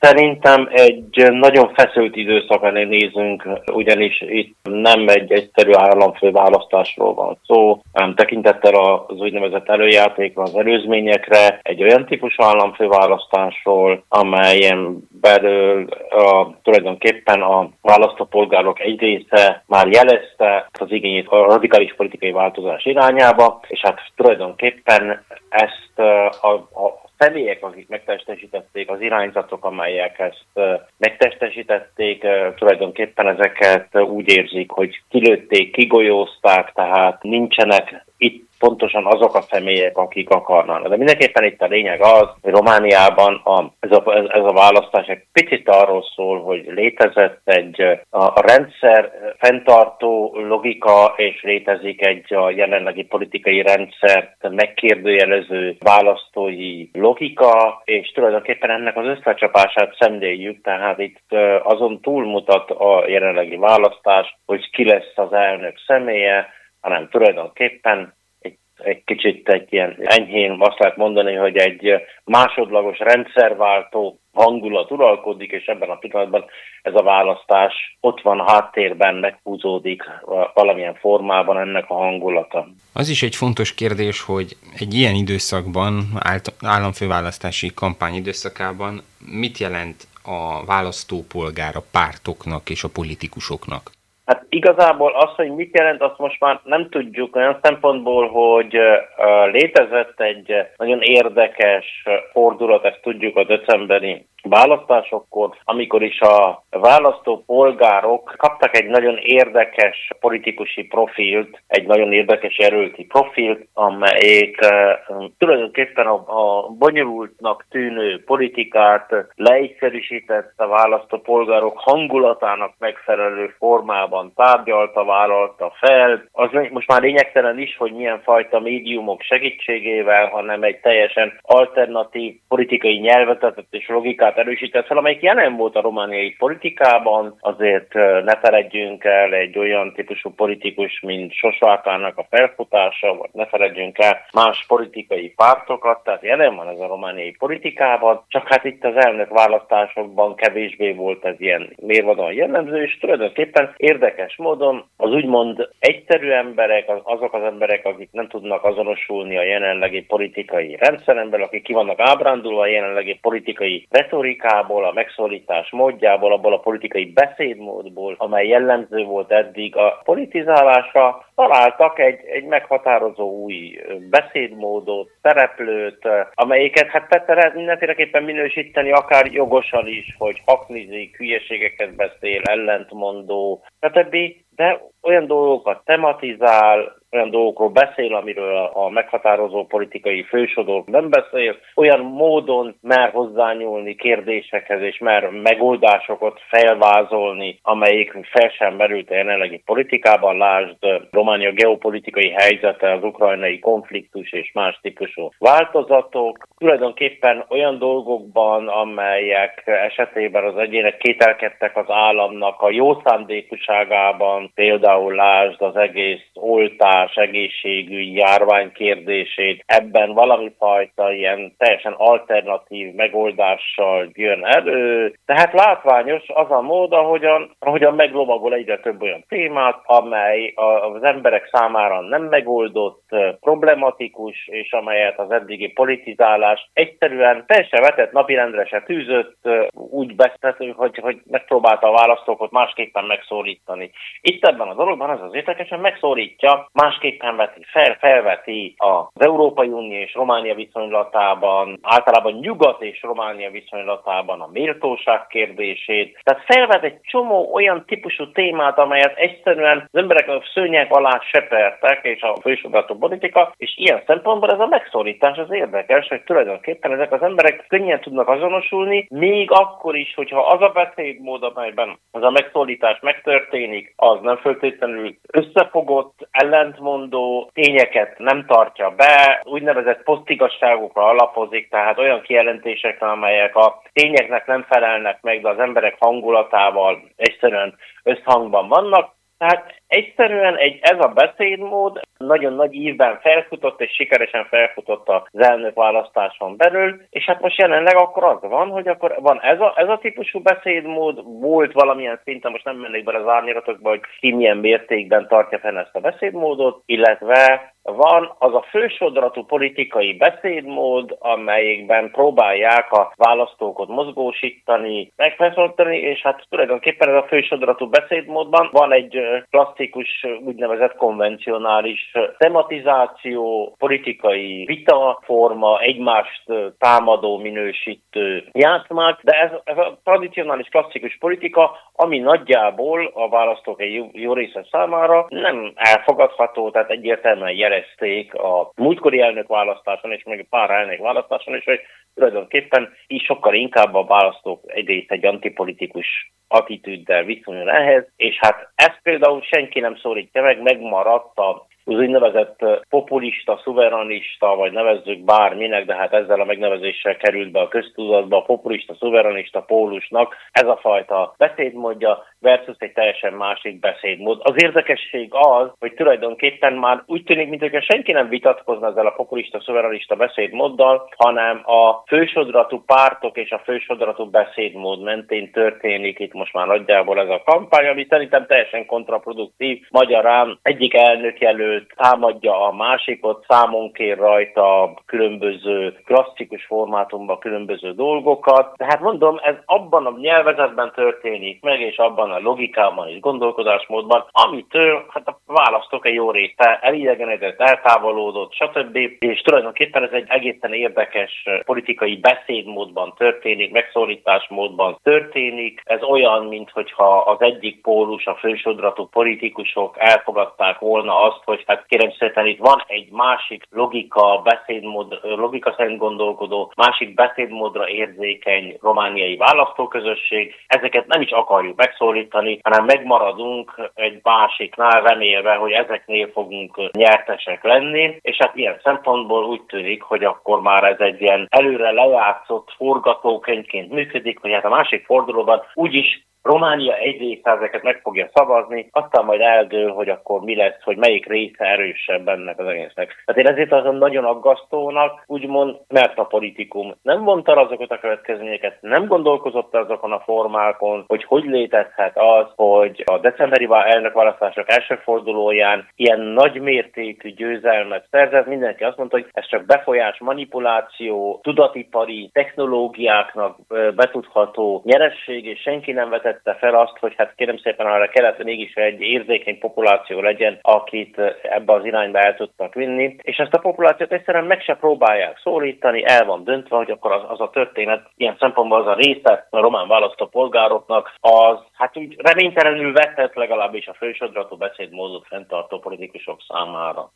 Szerintem egy nagyon feszült időszak elé nézünk, ugyanis itt nem egy egyszerű államfőválasztásról van szó, hanem tekintettel az úgynevezett előjátékra, az előzményekre, egy olyan típusú államfőválasztásról, amelyen belül tulajdonképpen a választópolgárok egy része már jelezte az igényét a radikális politikai változás irányába, és hát tulajdonképpen ezt a személyek, akik megtestesítették, az irányzatok, amelyek ezt megtestesítették, tulajdonképpen ezeket úgy érzik, hogy kilőtték, kigolyózták, tehát nincsenek itt pontosan azok a személyek, akik akarnak. De mindenképpen itt a lényeg az, hogy Romániában ez a választás egy picit arról szól, hogy létezett a rendszer fenntartó logika, és létezik a jelenlegi politikai rendszert megkérdőjelező választói logika, és tulajdonképpen ennek az összecsapását szemléljük, tehát itt azon túlmutat a jelenlegi választás, hogy ki lesz az elnök személye, hanem tulajdonképpen egy kicsit egy ilyen enyhén azt lehet mondani, hogy egy másodlagos rendszerváltó hangulat uralkodik, és ebben a pillanatban ez a választás ott van a háttérben, meghúzódik valamilyen formában ennek a hangulata. Az is egy fontos kérdés, hogy egy ilyen időszakban, államfőválasztási kampány időszakában mit jelent a választópolgár a pártoknak és a politikusoknak? Hát igazából az, hogy mit jelent, azt most már nem tudjuk olyan szempontból, hogy létezett egy nagyon érdekes fordulat, ezt tudjuk a decemberi választásokkal, amikor is a választópolgárok kaptak egy nagyon érdekes politikusi profilt, egy nagyon érdekes jelölti profilt, amelyik tulajdonképpen a bonyolultnak tűnő politikát leegyszerűsített, a választópolgárok hangulatának megfelelő formában tárgyalta, vállalta fel. Az most már lényegtelen is, hogy milyen fajta médiumok segítségével, hanem egy teljesen alternatív politikai nyelvezetet és logikát erősített fel, amelyik jelen volt a romániai politikában. Azért ne feledjünk el egy olyan típusú politikus, mint Sosvákának a felfutása, vagy ne feledjünk el más politikai pártokat, tehát jelen van ez a romániai politikában, csak hát itt az elnök választásokban kevésbé volt ez ilyen mérvadóan jellemző, és tulajdonképpen érdekes módon az úgymond egyszerű emberek, azok az emberek, akik nem tudnak azonosulni a jelenlegi politikai rendszeremben, akik ki vannak ábrándulva a jelenlegi politikai retorikából, a megszólítás módjából, abból a politikai beszédmódból, amely jellemző volt eddig a politizálásra, találtak egy meghatározó új beszédmódot, szereplőt, amelyiket hát lehet mindenféleképpen minősíteni, akár jogosan is, hogy haknizik, hülyeségeket beszél, ellentmondó, stb. De olyan dolgokat tematizál, olyan dolgokról beszél, amiről a meghatározó politikai fősodor nem beszél, olyan módon mer hozzányúlni kérdésekhez, és mer megoldásokat felvázolni, amelyik fel sem merült a jelenlegi politikában, lásd Románia geopolitikai helyzete, az ukrajnai konfliktus és más típusú változatok. Tulajdonképpen olyan dolgokban, amelyek esetében az egyének kételkedtek az államnak a jó szándékúságában, például lásd az egész oltás, egészségügy, járvány kérdését, ebben valami fajta ilyen teljesen alternatív megoldással jön elő. Tehát látványos az a mód, ahogyan meglovagol egyre több olyan témát, amely az emberek számára nem megoldott, problematikus, és amelyet az eddigi politizálás egyszerűen teljesen vetett, napirendre se tűzött, úgy beszélhető, hogy megpróbálta a választókat másképpen megszólítani. Itt ebben a dologban az érdekesen megszólítja, másképpen felveti az Európai Unió és Románia viszonylatában, általában Nyugat és Románia viszonylatában a méltóság kérdését. Tehát felvet egy csomó olyan típusú témát, amelyet egyszerűen az emberek a szőnyeg alá sepertek, és a fősodratú politika, és ilyen szempontból ez a megszólítás az érdekes, hogy tulajdonképpen ezek az emberek könnyen tudnak azonosulni, még akkor is, hogyha az a beszédmód, amelyben az a megszólítás megtörténik, az nem feltétlenül összefogott, ellentmondó, tényeket nem tartja be, úgynevezett posztigasságokra alapozik, tehát olyan kijelentésekre, amelyek a tényeknek nem felelnek meg, de az emberek hangulatával egyszerűen összhangban vannak. Tehát Egyszerűen ez a beszédmód nagyon nagy ívben felfutott, és sikeresen felfutott az elnökválasztáson belül, és hát most jelenleg akkor az van, hogy akkor van ez a típusú beszédmód, volt valamilyen szinten, most nem mennék bele az árnyalatokba, hogy ki milyen mértékben tartja fenn ezt a beszédmódot, illetve van az a fősodratú politikai beszédmód, amelyikben próbálják a választókat mozgósítani, megfeszoltani, és hát tulajdonképpen ez a fősodratú beszédmódban van egy klasszikus, úgynevezett konvencionális tematizáció, politikai vitaforma, egymást támadó, minősítő játszmák, de ez a tradicionális klasszikus politika, ami nagyjából a választók egy jó része számára nem elfogadható, tehát egyértelműen jelezték a múltkori elnökválasztáson és meg pár elnökválasztáson is, hogy tulajdonképpen így sokkal inkább a választók egyrészt egy antipolitikus attitűddel viszonyul ehhez, és hát ezt például senki nem szólítja meg, megmaradt az úgynevezett populista, szuveranista, vagy nevezzük bárminek, de hát ezzel a megnevezéssel került be a köztudatba a populista, szuveranista pólusnak ez a fajta beszédmódja versus egy teljesen másik beszédmód. Az érdekesség az, hogy tulajdonképpen már úgy tűnik, mintha senki nem vitatkozna ezzel a populista, szuveranista beszédmóddal, hanem a fősodratú pártok és a fősodratú beszédmód mentén történik itt most már nagyjából ez a kampány, ami szerintem teljesen kontraproduktív. Magyarán egyik elnökjelölt támadja a másikot, számon kér rajta különböző klasszikus formátumban különböző dolgokat. Tehát mondom, ez abban a nyelvezetben történik meg, és abban a logikában és gondolkodásmódban, amitől hát a választók egy jó része elidegenedett, eltávolodott, stb. És tulajdonképpen ez egy egészen érdekes politikai beszédmódban történik, megszólításmódban történik. Ez olyan, minthogyha az egyik pólus, a fősodratú politikusok elfogadták volna azt, hogy hát kérem szépen itt van egy másik logika, beszédmód, logika szerint gondolkodó, másik beszédmódra érzékeny romániai választóközösség. Ezeket nem is akarjuk megszólítani, hanem megmaradunk egy másiknál, remélve, hogy ezeknél fogunk nyertesek lenni, és hát ilyen szempontból úgy tűnik, hogy akkor már ez egy ilyen előre lejátszott forgatókönyvként működik, hogy hát a másik fordulóban úgyis Románia egy része ezeket meg fogja szavazni, aztán majd eldől, hogy akkor mi lesz, hogy melyik része erősebb ennek az egésznek. Tehát én ezért azon nagyon aggasztónak, úgymond, mert a politikum nem vonta azokat a következményeket, nem gondolkozott azokon a formákon, hogy létezhet az, hogy a decemberi elnökválasztások első fordulóján ilyen nagymértékű győzelmet szerzett. Mindenki azt mondta, hogy ez csak befolyás, manipuláció, tudatipari technológiáknak betudható nyeresség, és senki nem vetett fel azt, hogy hát kérem szépen arra kellett mégis egy érzékeny populáció legyen, akit ebbe az irányba el tudtak vinni, és ezt a populációt egyszerűen meg se próbálják szólítani, el van döntve, hogy akkor az a történet, ilyen szempontból az a része a román választópolgároknak, az hát úgy reménytelenül vetett legalábbis a fősodratú beszédmódot fenntartó politikusok számára.